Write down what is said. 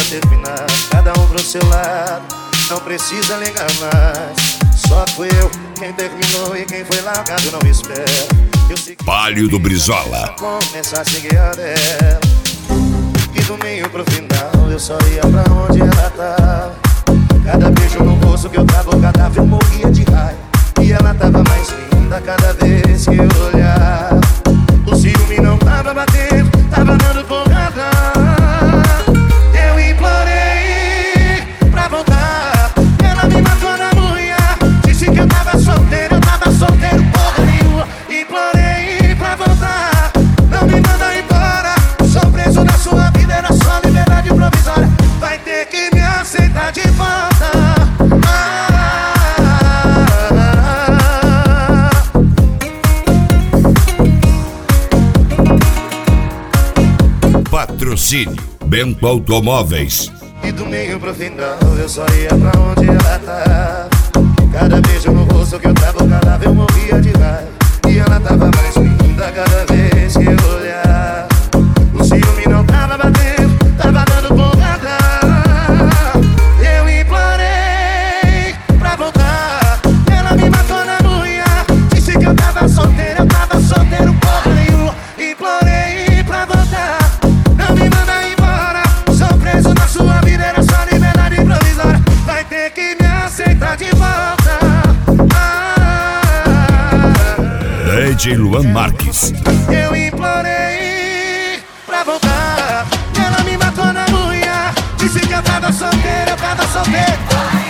terminar, cada um pro seu lado, não precisa ligar mais. Só fui eu quem terminou e quem foi largado não espera. Eu sei que Palio do Brizola. começar a seguir a dela. E do meio pro final eu só ia pra onde ela tava. Cada beijo no rosto que eu tava, o cadáver eu morria de raiva. E ela tava mais linda cada vez que eu olhava. O ciúme não tava batendo, tava dando porrada. Eu implorei pra voltar, ela me matou na unha. Disse que eu tava solteiro, porra nenhuma. Implorei pra voltar, não me manda embora. Sou preso na sua vida, era só liberdade provisória. Vai ter que me aceitar de volta. Patrocínio Bento Automóveis. E do meio pro final eu só ia pra onde ela tava. Cada beijo no rosto que eu tava, o cadáver eu morria de raiva. E ela tava mais linda cada vez que eu olhava. O ciúme não tava batendo, tava dando porrada. Eu implorei pra voltar, ela me matou na unha. Disse que eu tava solteiro, porra nenhuma. Implorei pra voltar, não me manda embora. Sou preso na sua vida, era só liberdade provisória. Vai ter que me aceitar de volta. DJ Luan Marques. Eu implorei pra voltar, ela me matou na unha. Disse que eu tava solteiro,